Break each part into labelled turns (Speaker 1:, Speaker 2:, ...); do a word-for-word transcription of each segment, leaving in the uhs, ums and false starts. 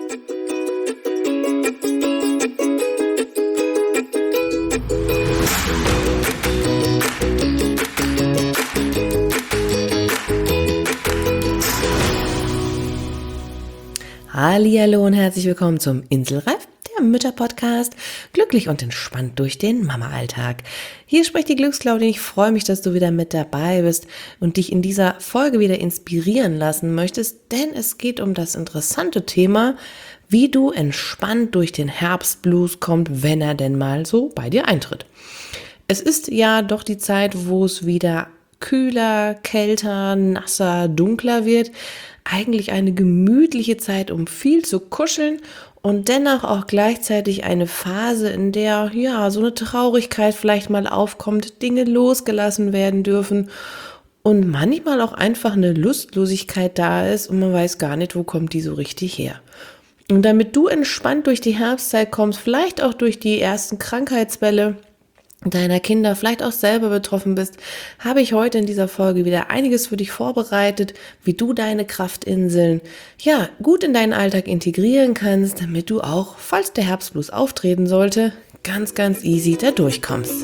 Speaker 1: Hallihallo und herzlich willkommen zum Inselreif, der Mütter-Podcast, glücklich und entspannt durch den Mama-Alltag. Hier spricht die Glücksclaudine. Ich freue mich, dass du wieder mit dabei bist und dich in dieser Folge wieder inspirieren lassen möchtest, denn es geht um das interessante Thema, wie du entspannt durch den Herbstblues kommst, wenn er denn mal so bei dir eintritt. Es ist ja doch die Zeit, wo es wieder kühler, kälter, nasser, dunkler wird. Eigentlich eine gemütliche Zeit, um viel zu kuscheln und dennoch auch gleichzeitig eine Phase, in der ja so eine Traurigkeit vielleicht mal aufkommt, Dinge losgelassen werden dürfen und manchmal auch einfach eine Lustlosigkeit da ist und man weiß gar nicht, wo kommt die so richtig her. Und damit du entspannt durch die Herbstzeit kommst, vielleicht auch durch die ersten Krankheitswelle deiner Kinder, vielleicht auch selber betroffen bist, habe ich heute in dieser Folge wieder einiges für dich vorbereitet, wie du deine Kraftinseln ja gut in deinen Alltag integrieren kannst, damit du auch, falls der Herbstblues auftreten sollte, ganz, ganz easy da durchkommst.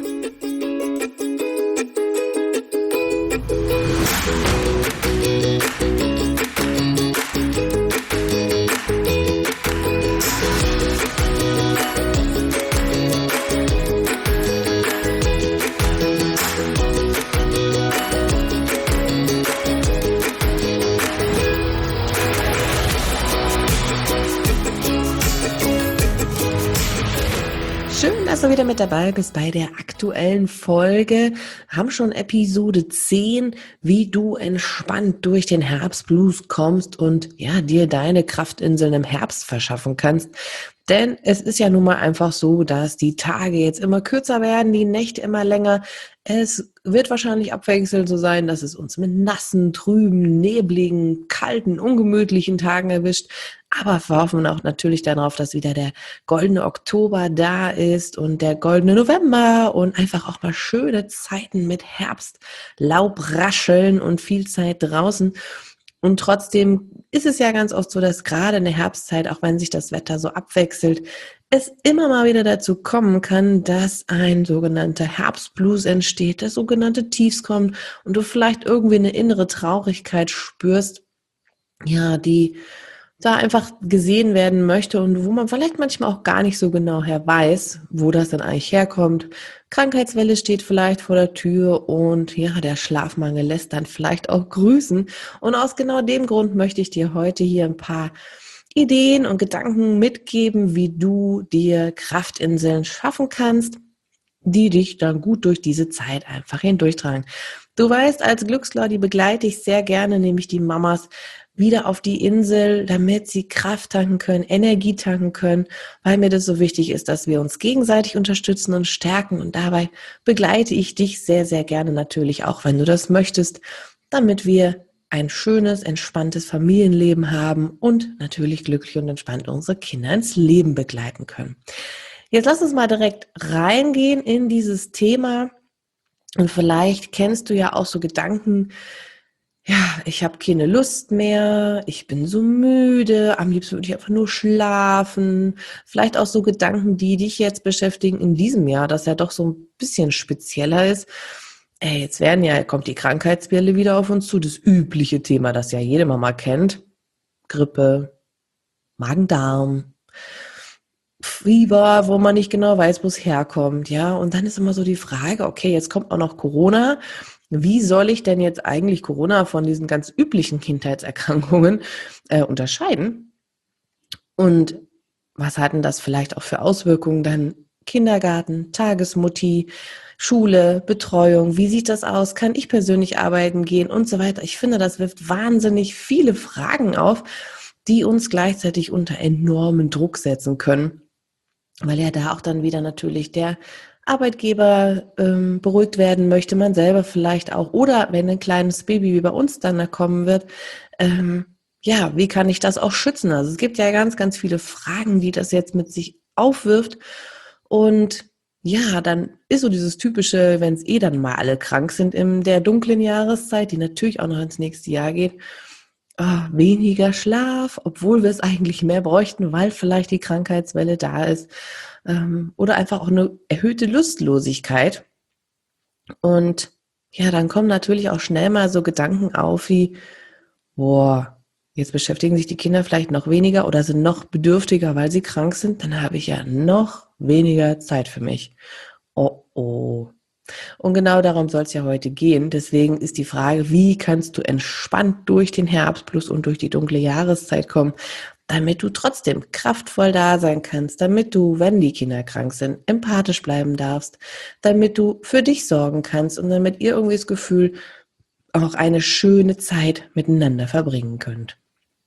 Speaker 1: Schön, dass du wieder mit dabei bist bei der aktuellen Folge. Haben schon Episode zehn, wie du entspannt durch den Herbstblues kommst und ja, dir deine Kraftinseln im Herbst verschaffen kannst. Denn es ist ja nun mal einfach so, dass die Tage jetzt immer kürzer werden, die Nächte immer länger. Es wird wahrscheinlich abwechselnd so sein, dass es uns mit nassen, trüben, nebligen, kalten, ungemütlichen Tagen erwischt. Aber wir hoffen auch natürlich darauf, dass wieder der goldene Oktober da ist und der goldene November und einfach auch mal schöne Zeiten mit Herbst, Laubrascheln und viel Zeit draußen. Und trotzdem ist es ja ganz oft so, dass gerade in der Herbstzeit, auch wenn sich das Wetter so abwechselt, es immer mal wieder dazu kommen kann, dass ein sogenannter Herbstblues entsteht, das sogenannte Tiefs kommt und du vielleicht irgendwie eine innere Traurigkeit spürst, ja, die da einfach gesehen werden möchte und wo man vielleicht manchmal auch gar nicht so genau her weiß, wo das dann eigentlich herkommt. Krankheitswelle steht vielleicht vor der Tür und ja, der Schlafmangel lässt dann vielleicht auch grüßen. Und aus genau dem Grund möchte ich dir heute hier ein paar Ideen und Gedanken mitgeben, wie du dir Kraftinseln schaffen kannst, die dich dann gut durch diese Zeit einfach hindurchtragen. Du weißt, als Glücksclaudine begleite ich sehr gerne, nämlich die Mamas, wieder auf die Insel, damit sie Kraft tanken können, Energie tanken können, weil mir das so wichtig ist, dass wir uns gegenseitig unterstützen und stärken. Und dabei begleite ich dich sehr, sehr gerne natürlich auch, wenn du das möchtest, damit wir ein schönes, entspanntes Familienleben haben und natürlich glücklich und entspannt unsere Kinder ins Leben begleiten können. Jetzt lass uns mal direkt reingehen in dieses Thema. Und vielleicht kennst du ja auch so Gedanken, ja, ich habe keine Lust mehr, ich bin so müde, am liebsten würde ich einfach nur schlafen. Vielleicht auch so Gedanken, die dich jetzt beschäftigen in diesem Jahr, das ja doch so ein bisschen spezieller ist. Ey, jetzt werden ja, kommt die Krankheitswelle wieder auf uns zu, das übliche Thema, das ja jede Mama kennt. Grippe, Magen-Darm, Fieber, wo man nicht genau weiß, wo es herkommt, ja. Und dann ist immer so die Frage, okay, jetzt kommt auch noch Corona. Wie soll ich denn jetzt eigentlich Corona von diesen ganz üblichen Kindheitserkrankungen äh, unterscheiden? Und was hat denn das vielleicht auch für Auswirkungen dann? Kindergarten, Tagesmutti, Schule, Betreuung, wie sieht das aus? Kann ich persönlich arbeiten gehen und so weiter? Ich finde, das wirft wahnsinnig viele Fragen auf, die uns gleichzeitig unter enormen Druck setzen können, weil ja da auch dann wieder natürlich der Arbeitgeber ähm, beruhigt werden möchte, man selber vielleicht auch, oder wenn ein kleines Baby wie bei uns dann da kommen wird, ähm, ja, wie kann ich das auch schützen? Also es gibt ja ganz, ganz viele Fragen, die das jetzt mit sich aufwirft und ja, dann ist so dieses typische, wenn es eh dann mal alle krank sind in der dunklen Jahreszeit, die natürlich auch noch ins nächste Jahr geht, ah, weniger Schlaf, obwohl wir es eigentlich mehr bräuchten, weil vielleicht die Krankheitswelle da ist, ähm, oder einfach auch eine erhöhte Lustlosigkeit. Und ja, dann kommen natürlich auch schnell mal so Gedanken auf wie, boah, jetzt beschäftigen sich die Kinder vielleicht noch weniger oder sind noch bedürftiger, weil sie krank sind, dann habe ich ja noch weniger Zeit für mich. Oh oh. Und genau darum soll es ja heute gehen. Deswegen ist die Frage, wie kannst du entspannt durch den Herbst plus und durch die dunkle Jahreszeit kommen, damit du trotzdem kraftvoll da sein kannst, damit du, wenn die Kinder krank sind, empathisch bleiben darfst, damit du für dich sorgen kannst und damit ihr irgendwie das Gefühl auch eine schöne Zeit miteinander verbringen könnt.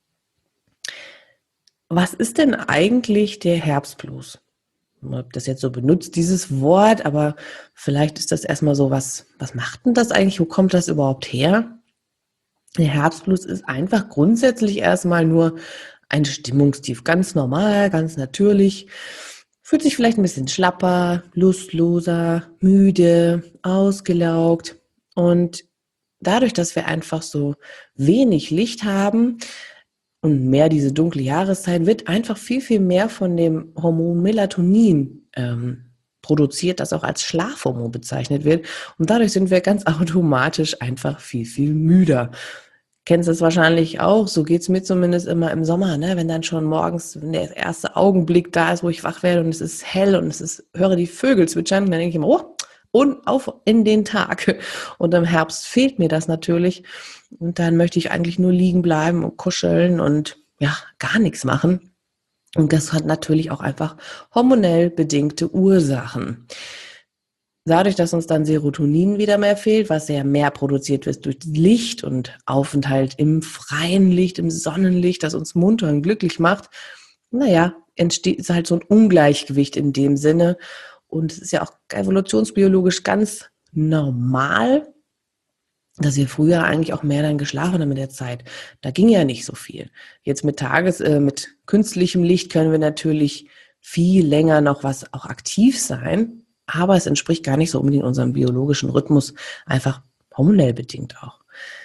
Speaker 1: Was ist denn eigentlich der Herbstblues? Ich habe das jetzt so benutzt, dieses Wort, aber vielleicht ist das erstmal so, was, was macht denn das eigentlich? Wo kommt das überhaupt her? Der Herbstblues ist einfach grundsätzlich erstmal nur ein Stimmungstief. Ganz normal, ganz natürlich. Fühlt sich vielleicht ein bisschen schlapper, lustloser, müde, ausgelaugt. Und dadurch, dass wir einfach so wenig Licht haben und mehr diese dunkle Jahreszeit, wird einfach viel, viel mehr von dem Hormon Melatonin ähm, produziert, das auch als Schlafhormon bezeichnet wird. Und dadurch sind wir ganz automatisch einfach viel, viel müder. Kennst du es wahrscheinlich auch, so geht's mir zumindest immer im Sommer, ne? Wenn dann schon morgens wenn der erste Augenblick da ist, wo ich wach werde und es ist hell und es ist, höre die Vögel zwitschern, dann denke ich immer, oh, und auf in den Tag. Und im Herbst fehlt mir das natürlich. Und dann möchte ich eigentlich nur liegen bleiben und kuscheln und ja, gar nichts machen. Und das hat natürlich auch einfach hormonell bedingte Ursachen. Dadurch, dass uns dann Serotonin wieder mehr fehlt, was ja mehr produziert wird durch Licht und Aufenthalt im freien Licht, im Sonnenlicht, das uns munter und glücklich macht, naja, entsteht ist halt so ein Ungleichgewicht in dem Sinne. Und es ist ja auch evolutionsbiologisch ganz normal, dass wir früher eigentlich auch mehr dann geschlafen haben mit der Zeit. Da ging ja nicht so viel. Jetzt mit Tages, äh, mit künstlichem Licht können wir natürlich viel länger noch was auch aktiv sein, aber es entspricht gar nicht so unbedingt unserem biologischen Rhythmus, einfach hormonell bedingt auch.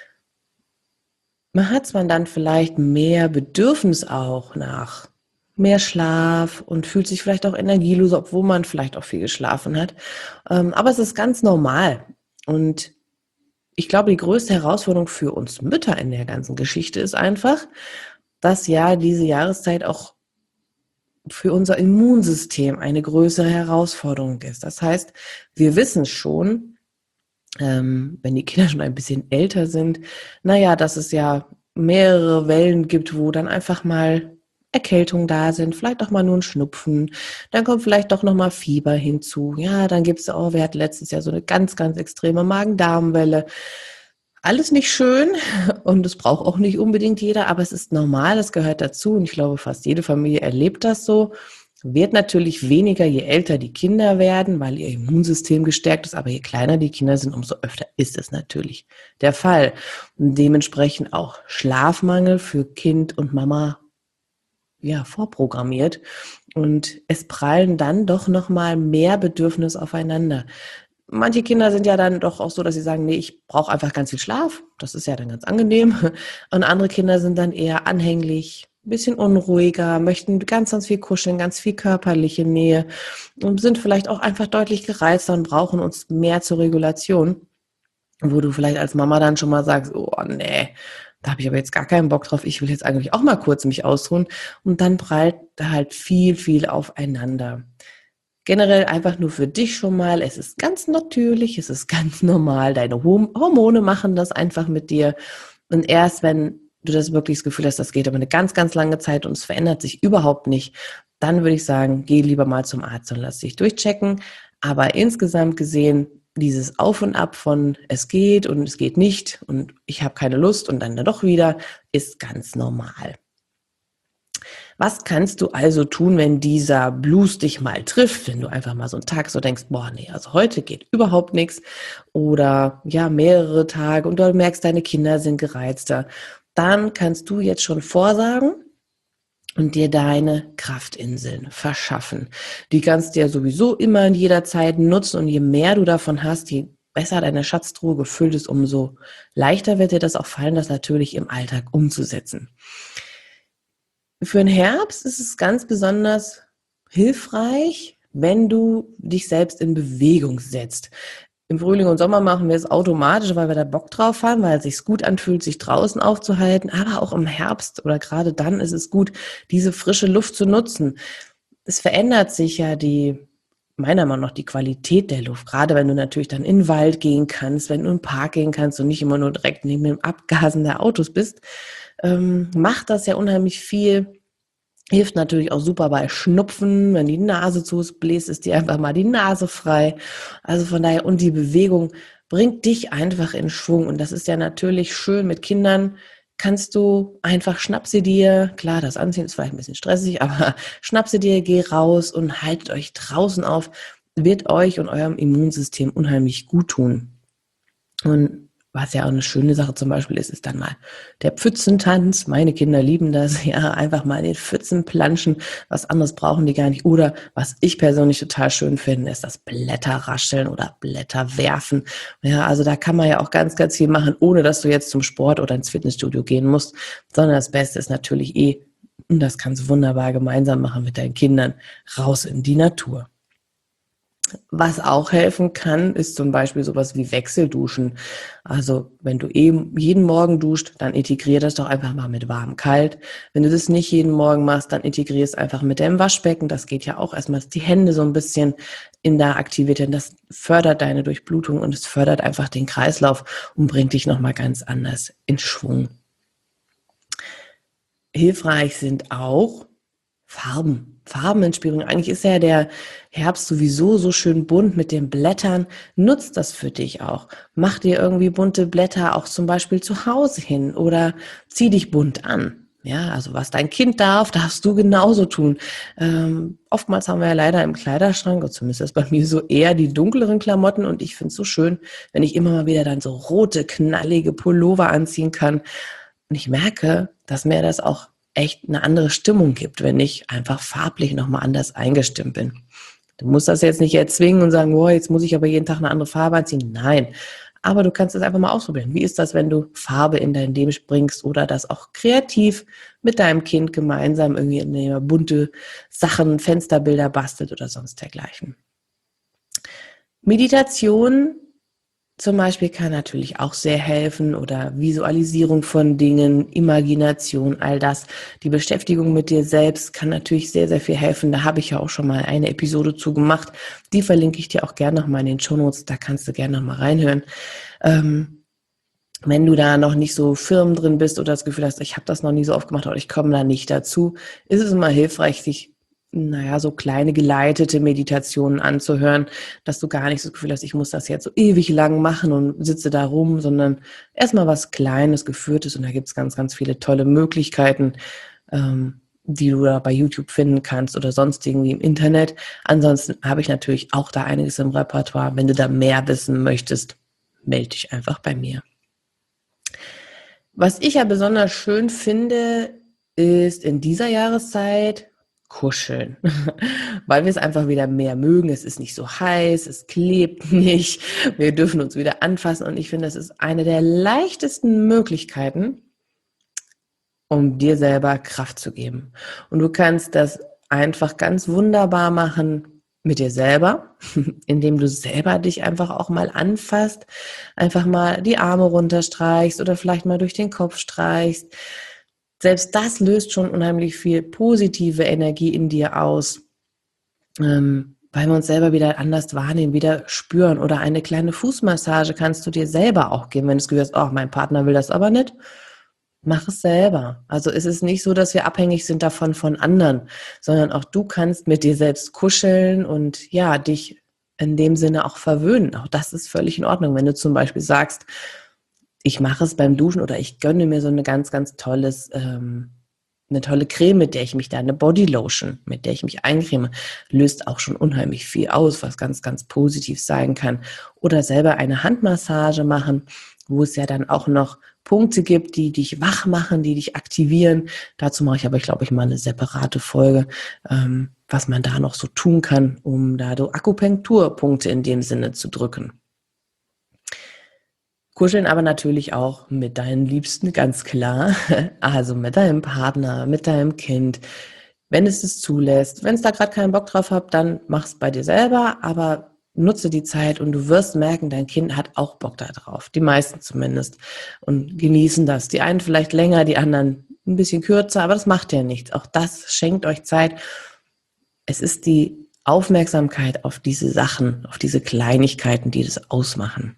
Speaker 1: Man hat zwar dann vielleicht mehr Bedürfnis auch nach mehr Schlaf und fühlt sich vielleicht auch energieloser, obwohl man vielleicht auch viel geschlafen hat. Ähm, aber es ist ganz normal. Und ich glaube, die größte Herausforderung für uns Mütter in der ganzen Geschichte ist einfach, dass ja diese Jahreszeit auch für unser Immunsystem eine größere Herausforderung ist. Das heißt, wir wissen schon, ähm, wenn die Kinder schon ein bisschen älter sind, naja, dass es ja mehrere Wellen gibt, wo dann einfach mal Erkältungen da sind, vielleicht auch mal nur ein Schnupfen, dann kommt vielleicht doch noch mal Fieber hinzu. Ja, dann gibt es auch, wir hatten letztes Jahr so eine ganz, ganz extreme Magen-Darm-Welle. Alles nicht schön und es braucht auch nicht unbedingt jeder, aber es ist normal, es gehört dazu und ich glaube, fast jede Familie erlebt das so. Wird natürlich weniger, je älter die Kinder werden, weil ihr Immunsystem gestärkt ist, aber je kleiner die Kinder sind, umso öfter ist es natürlich der Fall. Und dementsprechend auch Schlafmangel für Kind und Mama ja vorprogrammiert und es prallen dann doch noch mal mehr Bedürfnisse aufeinander. Manche Kinder sind ja dann doch auch so, dass sie sagen, nee, ich brauche einfach ganz viel Schlaf. Das ist ja dann ganz angenehm. Und andere Kinder sind dann eher anhänglich, ein bisschen unruhiger, möchten ganz, ganz viel kuscheln, ganz viel körperliche Nähe und sind vielleicht auch einfach deutlich gereizter und brauchen uns mehr zur Regulation. Wo du vielleicht als Mama dann schon mal sagst, oh nee, da habe ich aber jetzt gar keinen Bock drauf. Ich will jetzt eigentlich auch mal kurz mich ausruhen. Und dann prallt da halt viel, viel aufeinander. Generell einfach nur für dich schon mal, es ist ganz natürlich, es ist ganz normal, deine Hormone machen das einfach mit dir und erst wenn du das wirklich das Gefühl hast, das geht aber eine ganz, ganz lange Zeit und es verändert sich überhaupt nicht, dann würde ich sagen, geh lieber mal zum Arzt und lass dich durchchecken, aber insgesamt gesehen, dieses Auf und Ab von es geht und es geht nicht und ich habe keine Lust und dann doch wieder, ist ganz normal. Was kannst du also tun, wenn dieser Blues dich mal trifft, wenn du einfach mal so einen Tag so denkst, boah, nee, also heute geht überhaupt nichts oder ja, mehrere Tage und du merkst, deine Kinder sind gereizter, dann kannst du jetzt schon vorsagen und dir deine Kraftinseln verschaffen. Die kannst du ja sowieso immer in jeder Zeit nutzen und je mehr du davon hast, je besser deine Schatztruhe gefüllt ist, umso leichter wird dir das auch fallen, das natürlich im Alltag umzusetzen. Für den Herbst ist es ganz besonders hilfreich, wenn du dich selbst in Bewegung setzt. Im Frühling und Sommer machen wir es automatisch, weil wir da Bock drauf haben, weil es sich gut anfühlt, sich draußen aufzuhalten. Aber auch im Herbst oder gerade dann ist es gut, diese frische Luft zu nutzen. Es verändert sich ja die, meiner Meinung nach, die Qualität der Luft. Gerade wenn du natürlich dann in den Wald gehen kannst, wenn du in den Park gehen kannst und nicht immer nur direkt neben dem Abgasen der Autos bist, ähm, macht das ja unheimlich viel. Hilft natürlich auch super bei Schnupfen, wenn die Nase zu ist, bläst es dir einfach mal die Nase frei. Also von daher, und die Bewegung bringt dich einfach in Schwung. Und das ist ja natürlich schön mit Kindern. Kannst du einfach, schnapp sie dir, klar, das Anziehen ist vielleicht ein bisschen stressig, aber schnapp sie dir, geh raus und haltet euch draußen auf, wird euch und eurem Immunsystem unheimlich gut tun. Und was ja auch eine schöne Sache zum Beispiel ist, ist dann mal der Pfützentanz. Meine Kinder lieben das, ja, einfach mal in den Pfützen planschen. Was anderes brauchen die gar nicht. Oder was ich persönlich total schön finde, ist das Blätterrascheln oder Blätterwerfen. Ja, also da kann man ja auch ganz, ganz viel machen, ohne dass du jetzt zum Sport oder ins Fitnessstudio gehen musst. Sondern das Beste ist natürlich eh, und das kannst du wunderbar gemeinsam machen mit deinen Kindern, raus in die Natur. Was auch helfen kann, ist zum Beispiel sowas wie Wechselduschen. Also wenn du eben jeden Morgen duscht, dann integrier das doch einfach mal mit warm kalt. Wenn du das nicht jeden Morgen machst, dann integrier es einfach mit deinem Waschbecken. Das geht ja auch erstmal, dass die Hände so ein bisschen in der aktiviert werden. Das fördert deine Durchblutung und es fördert einfach den Kreislauf und bringt dich nochmal ganz anders in Schwung. Hilfreich sind auch Farben. Farbenentspielung. Eigentlich ist ja der Herbst sowieso so schön bunt mit den Blättern. Nutzt das für dich auch. Mach dir irgendwie bunte Blätter auch zum Beispiel zu Hause hin oder zieh dich bunt an. Ja, also was dein Kind darf, darfst du genauso tun. Ähm, oftmals haben wir ja leider im Kleiderschrank, oder zumindest ist bei mir so, eher die dunkleren Klamotten und ich finde es so schön, wenn ich immer mal wieder dann so rote, knallige Pullover anziehen kann. Und ich merke, dass mir das auch echt eine andere Stimmung gibt, wenn ich einfach farblich nochmal anders eingestimmt bin. Du musst das jetzt nicht erzwingen und sagen, boah, jetzt muss ich aber jeden Tag eine andere Farbe anziehen. Nein, aber du kannst es einfach mal ausprobieren. Wie ist das, wenn du Farbe in dein Leben bringst oder das auch kreativ mit deinem Kind gemeinsam irgendwie in bunte Sachen, Fensterbilder bastelt oder sonst dergleichen. Meditation zum Beispiel kann natürlich auch sehr helfen oder Visualisierung von Dingen, Imagination, all das. Die Beschäftigung mit dir selbst kann natürlich sehr, sehr viel helfen. Da habe ich ja auch schon mal eine Episode zu gemacht. Die verlinke ich dir auch gerne nochmal in den Shownotes. Da kannst du gerne nochmal reinhören. Ähm, wenn du da noch nicht so firm drin bist oder das Gefühl hast, ich habe das noch nie so oft gemacht oder ich komme da nicht dazu, ist es immer hilfreich, sich naja, so kleine geleitete Meditationen anzuhören, dass du gar nicht so das Gefühl hast, ich muss das jetzt so ewig lang machen und sitze da rum, sondern erstmal was Kleines, Geführtes und da gibt es ganz, ganz viele tolle Möglichkeiten, ähm, die du da bei YouTube finden kannst oder sonst irgendwie im Internet. Ansonsten habe ich natürlich auch da einiges im Repertoire. Wenn du da mehr wissen möchtest, melde dich einfach bei mir. Was ich ja besonders schön finde, ist in dieser Jahreszeit kuscheln, weil wir es einfach wieder mehr mögen. Es ist nicht so heiß, es klebt nicht, wir dürfen uns wieder anfassen und ich finde, das ist eine der leichtesten Möglichkeiten, um dir selber Kraft zu geben. Und du kannst das einfach ganz wunderbar machen mit dir selber, indem du selber dich einfach auch mal anfasst, einfach mal die Arme runterstreichst oder vielleicht mal durch den Kopf streichst. Selbst das löst schon unheimlich viel positive Energie in dir aus, ähm, weil wir uns selber wieder anders wahrnehmen, wieder spüren. Oder eine kleine Fußmassage kannst du dir selber auch geben, wenn du das Gefühl hast, oh, mein Partner will das aber nicht. Mach es selber. Also es ist nicht so, dass wir abhängig sind davon von anderen, sondern auch du kannst mit dir selbst kuscheln und ja, dich in dem Sinne auch verwöhnen. Auch das ist völlig in Ordnung, wenn du zum Beispiel sagst, ich mache es beim Duschen oder ich gönne mir so eine ganz, ganz tolles, ähm, eine tolle Creme, mit der ich mich da, eine Bodylotion, mit der ich mich eincreme, löst auch schon unheimlich viel aus, was ganz, ganz positiv sein kann. Oder selber eine Handmassage machen, wo es ja dann auch noch Punkte gibt, die dich wach machen, die dich aktivieren. Dazu mache ich aber, ich glaube ich, mal eine separate Folge, ähm, was man da noch so tun kann, um da so Akupunkturpunkte in dem Sinne zu drücken. Kuscheln aber natürlich auch mit deinen Liebsten, ganz klar. Also mit deinem Partner, mit deinem Kind, wenn es es zulässt. Wenn es da gerade keinen Bock drauf hat, dann mach's bei dir selber, aber nutze die Zeit und du wirst merken, dein Kind hat auch Bock da drauf. Die meisten zumindest. Und genießen das. Die einen vielleicht länger, die anderen ein bisschen kürzer, aber das macht ja nichts. Auch das schenkt euch Zeit. Es ist die Aufmerksamkeit auf diese Sachen, auf diese Kleinigkeiten, die das ausmachen.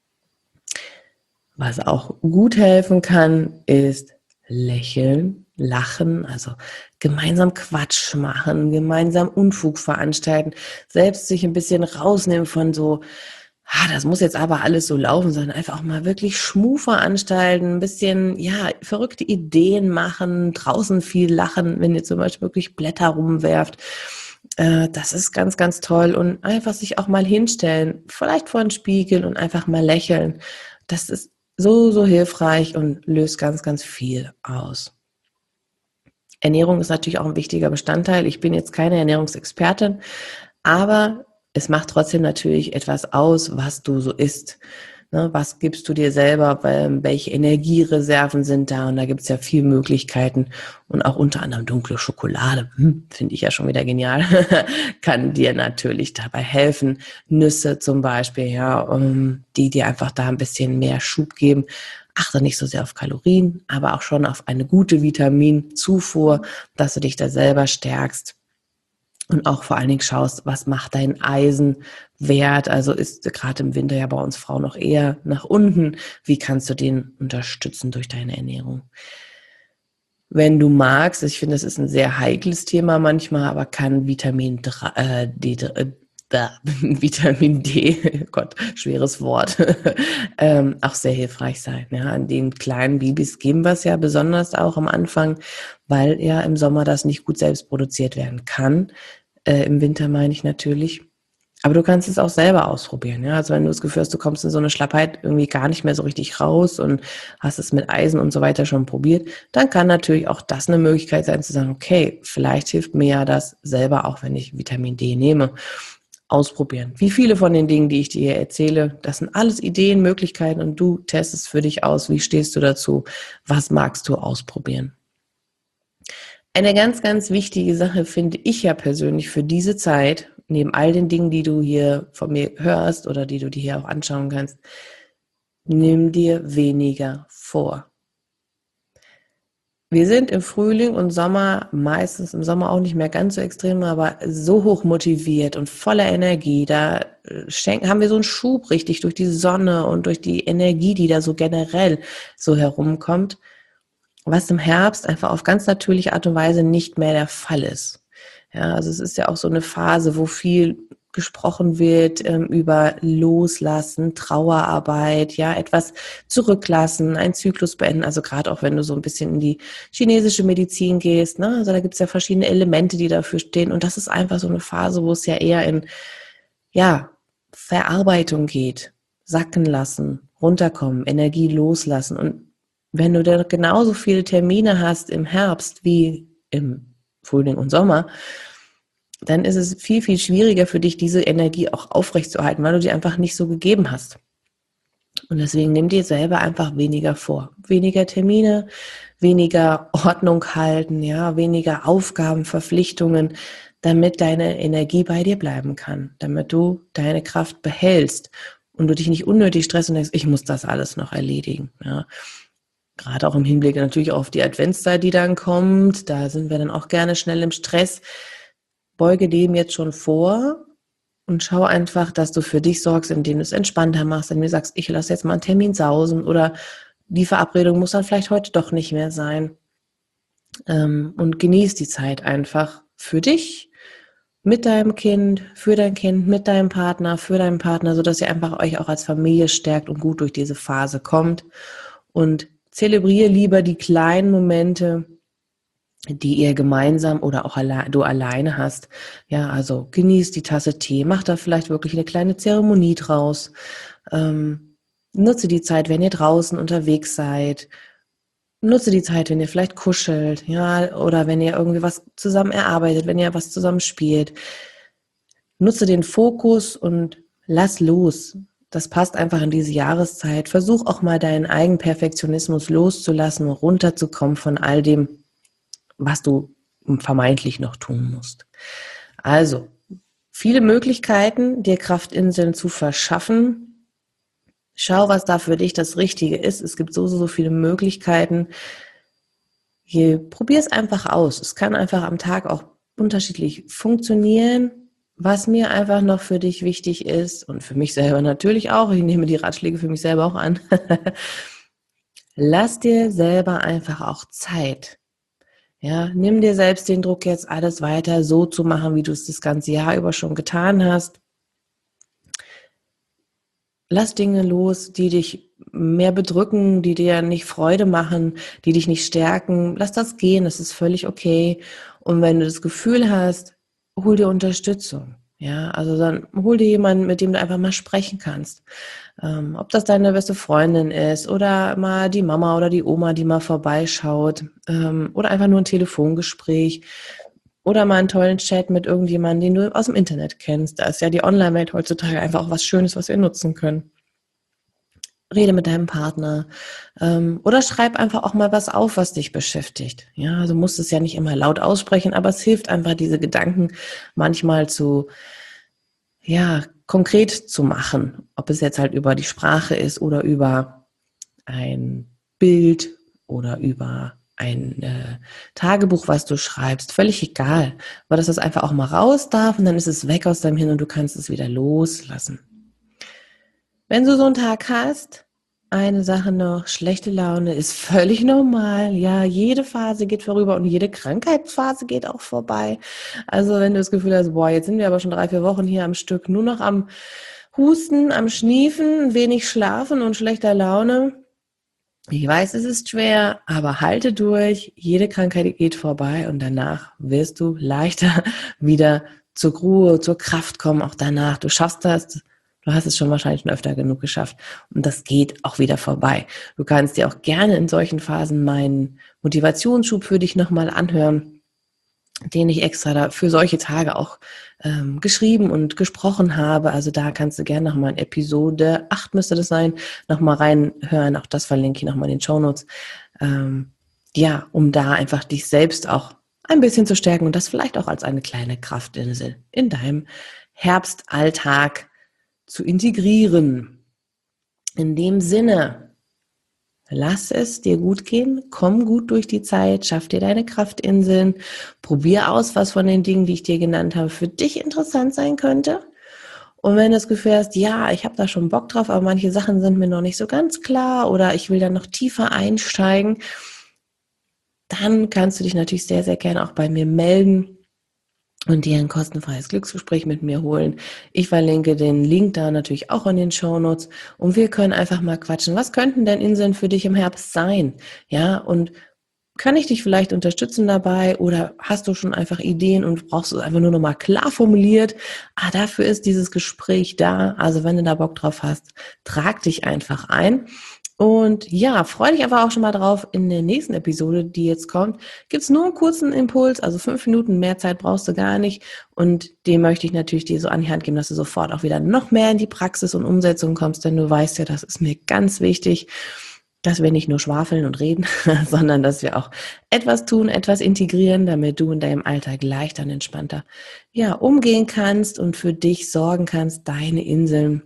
Speaker 1: Was auch gut helfen kann, ist lächeln, lachen, also gemeinsam Quatsch machen, gemeinsam Unfug veranstalten, selbst sich ein bisschen rausnehmen von so, ah, das muss jetzt aber alles so laufen, sondern einfach auch mal wirklich Schmuh veranstalten, ein bisschen, ja, verrückte Ideen machen, draußen viel lachen, wenn ihr zum Beispiel wirklich Blätter rumwerft. Äh, das ist ganz, ganz toll und einfach sich auch mal hinstellen, vielleicht vor den Spiegel und einfach mal lächeln. Das ist so, so hilfreich und löst ganz, ganz viel aus. Ernährung ist natürlich auch ein wichtiger Bestandteil. Ich bin jetzt keine Ernährungsexpertin, aber es macht trotzdem natürlich etwas aus, was du so isst. Ne, was gibst du dir selber? Welche Energiereserven sind da? Und da gibt es ja viele Möglichkeiten. Und auch unter anderem dunkle Schokolade, hm, finde ich ja schon wieder genial, kann dir natürlich dabei helfen. Nüsse zum Beispiel, ja, um, die dir einfach da ein bisschen mehr Schub geben. Achte nicht so sehr auf Kalorien, aber auch schon auf eine gute Vitaminzufuhr, dass du dich da selber stärkst. Und auch vor allen Dingen schaust, was macht dein Eisenwert, also ist gerade im Winter ja bei uns Frauen noch eher nach unten. Wie kannst du den unterstützen durch deine Ernährung? Wenn du magst, ich finde, das ist ein sehr heikles Thema manchmal, aber kann Vitamin äh, D, äh, Vitamin D, Gott, schweres Wort, ähm, auch sehr hilfreich sein. Ja, an den kleinen Babys geben wir es ja besonders auch am Anfang, weil ja im Sommer das nicht gut selbst produziert werden kann. Äh, im Winter meine ich natürlich. Aber du kannst es auch selber ausprobieren. Ja? Also wenn du das Gefühl hast, du kommst in so eine Schlappheit irgendwie gar nicht mehr so richtig raus und hast es mit Eisen und so weiter schon probiert, dann kann natürlich auch das eine Möglichkeit sein zu sagen, okay, vielleicht hilft mir ja das selber auch, wenn ich Vitamin D nehme. Ausprobieren. Wie viele von den Dingen, die ich dir hier erzähle, das sind alles Ideen, Möglichkeiten und du testest für dich aus, wie stehst du dazu, was magst du ausprobieren. Eine ganz, ganz wichtige Sache finde ich ja persönlich für diese Zeit, neben all den Dingen, die du hier von mir hörst oder die du dir hier auch anschauen kannst, nimm dir weniger vor. Wir sind im Frühling und Sommer, meistens im Sommer auch nicht mehr ganz so extrem, aber so hoch motiviert und voller Energie. Da schenken, haben wir so einen Schub richtig durch die Sonne und durch die Energie, die da so generell so herumkommt, was im Herbst einfach auf ganz natürliche Art und Weise nicht mehr der Fall ist. Ja, also es ist ja auch so eine Phase, wo viel gesprochen wird ähm, über Loslassen, Trauerarbeit, ja, etwas zurücklassen, einen Zyklus beenden. Also gerade auch wenn du so ein bisschen in die chinesische Medizin gehst, ne, also da gibt es ja verschiedene Elemente, die dafür stehen. Und das ist einfach so eine Phase, wo es ja eher in, ja, Verarbeitung geht, sacken lassen, runterkommen, Energie loslassen. Und wenn du da genauso viele Termine hast im Herbst wie im Frühling und Sommer, dann ist es viel, viel schwieriger für dich, diese Energie auch aufrechtzuerhalten, weil du die einfach nicht so gegeben hast. Und deswegen nimm dir selber einfach weniger vor. Weniger Termine, weniger Ordnung halten, ja, weniger Aufgaben, Verpflichtungen, damit deine Energie bei dir bleiben kann, damit du deine Kraft behältst und du dich nicht unnötig stresst und denkst, ich muss das alles noch erledigen, ja. Gerade auch im Hinblick natürlich auf die Adventszeit, die dann kommt, da sind wir dann auch gerne schnell im Stress. Beuge dem jetzt schon vor und schau einfach, dass du für dich sorgst, indem du es entspannter machst, indem du sagst, ich lasse jetzt mal einen Termin sausen oder die Verabredung muss dann vielleicht heute doch nicht mehr sein. Ähm, und genieß die Zeit einfach für dich, mit deinem Kind, für dein Kind, mit deinem Partner, für deinen Partner, sodass ihr einfach euch auch als Familie stärkt und gut durch diese Phase kommt. Und zelebriere lieber die kleinen Momente, die ihr gemeinsam oder auch alle, du alleine hast. Ja, also genießt die Tasse Tee, mach da vielleicht wirklich eine kleine Zeremonie draus. Ähm, nutze die Zeit, wenn ihr draußen unterwegs seid. Nutze die Zeit, wenn ihr vielleicht kuschelt, ja, oder wenn ihr irgendwie was zusammen erarbeitet, wenn ihr was zusammen spielt. Nutze den Fokus und lass los. Das passt einfach in diese Jahreszeit. Versuch auch mal deinen Eigenperfektionismus loszulassen, runterzukommen von all dem, was du vermeintlich noch tun musst. Also, viele Möglichkeiten, dir Kraftinseln zu verschaffen. Schau, was da für dich das Richtige ist. Es gibt so, so, so viele Möglichkeiten. Hier, probier es einfach aus. Es kann einfach am Tag auch unterschiedlich funktionieren. Was mir einfach noch für dich wichtig ist und für mich selber natürlich auch, ich nehme die Ratschläge für mich selber auch an, lass dir selber einfach auch Zeit. Ja, nimm dir selbst den Druck, jetzt alles weiter so zu machen, wie du es das ganze Jahr über schon getan hast. Lass Dinge los, die dich mehr bedrücken, die dir nicht Freude machen, die dich nicht stärken. Lass das gehen, das ist völlig okay. Und wenn du das Gefühl hast, hol dir Unterstützung. Ja, also dann hol dir jemanden, mit dem du einfach mal sprechen kannst. Ähm, ob das deine beste Freundin ist oder mal die Mama oder die Oma, die mal vorbeischaut, ähm, oder einfach nur ein Telefongespräch oder mal einen tollen Chat mit irgendjemandem, den du aus dem Internet kennst. Da ist ja die Online-Welt heutzutage einfach auch was Schönes, was wir nutzen können. Rede mit deinem Partner ähm, oder schreib einfach auch mal was auf, was dich beschäftigt. Ja, also musst es ja nicht immer laut aussprechen, aber es hilft einfach, diese Gedanken manchmal zu, ja, konkret zu machen. Ob es jetzt halt über die Sprache ist oder über ein Bild oder über ein äh, Tagebuch, was du schreibst, völlig egal. Aber dass das einfach auch mal raus darf und dann ist es weg aus deinem Hirn und du kannst es wieder loslassen. Wenn du so einen Tag hast, eine Sache noch, schlechte Laune ist völlig normal. Ja, jede Phase geht vorüber und jede Krankheitsphase geht auch vorbei. Also wenn du das Gefühl hast, boah, jetzt sind wir aber schon drei, vier Wochen hier am Stück, nur noch am Husten, am Schniefen, wenig schlafen und schlechter Laune. Ich weiß, es ist schwer, aber halte durch. Jede Krankheit geht vorbei und danach wirst du leichter wieder zur Ruhe, zur Kraft kommen, auch danach. Du schaffst das. Du hast es schon wahrscheinlich schon öfter genug geschafft und das geht auch wieder vorbei. Du kannst dir auch gerne in solchen Phasen meinen Motivationsschub für dich nochmal anhören, den ich extra da für solche Tage auch ähm, geschrieben und gesprochen habe. Also da kannst du gerne nochmal in Episode acht müsste das sein, nochmal reinhören. Auch das verlinke ich nochmal in den Shownotes. Ähm, ja, um da einfach dich selbst auch ein bisschen zu stärken und das vielleicht auch als eine kleine Kraftinsel in deinem Herbstalltag zu integrieren. In dem Sinne, lass es dir gut gehen, komm gut durch die Zeit, schaff dir deine Kraftinseln, probier aus, was von den Dingen, die ich dir genannt habe, für dich interessant sein könnte. Und wenn du das Gefühl hast, ja, ich habe da schon Bock drauf, aber manche Sachen sind mir noch nicht so ganz klar oder ich will da noch tiefer einsteigen, dann kannst du dich natürlich sehr, sehr gerne auch bei mir melden und dir ein kostenfreies Glücksgespräch mit mir holen. Ich verlinke den Link da natürlich auch in den Shownotes und wir können einfach mal quatschen. Was könnten denn Inseln für dich im Herbst sein? Ja, und kann ich dich vielleicht unterstützen dabei oder hast du schon einfach Ideen und brauchst es einfach nur noch mal klar formuliert? Ah, dafür ist dieses Gespräch da. Also wenn du da Bock drauf hast, trag dich einfach ein. Und ja, freue dich einfach auch schon mal drauf. In der nächsten Episode, die jetzt kommt, gibt's nur einen kurzen Impuls, also fünf Minuten, mehr Zeit brauchst du gar nicht. Und den möchte ich natürlich dir so an die Hand geben, dass du sofort auch wieder noch mehr in die Praxis und Umsetzung kommst, denn du weißt ja, das ist mir ganz wichtig, dass wir nicht nur schwafeln und reden, sondern dass wir auch etwas tun, etwas integrieren, damit du in deinem Alltag leichter und entspannter ja, umgehen kannst und für dich sorgen kannst, deine Inseln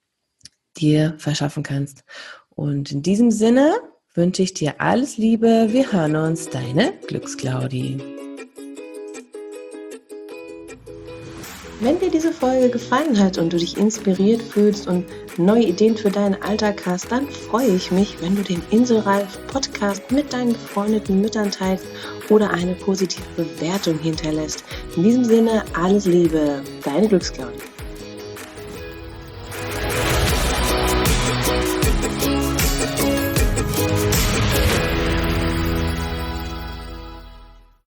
Speaker 1: dir verschaffen kannst. Und in diesem Sinne wünsche ich dir alles Liebe. Wir hören uns, deine Glücksclaudi. Wenn dir diese Folge gefallen hat und du dich inspiriert fühlst und neue Ideen für deinen Alltag hast, dann freue ich mich, wenn du den Inselreif Podcast mit deinen befreundeten Müttern teilst oder eine positive Bewertung hinterlässt. In diesem Sinne, alles Liebe, deine Glücksclaudi.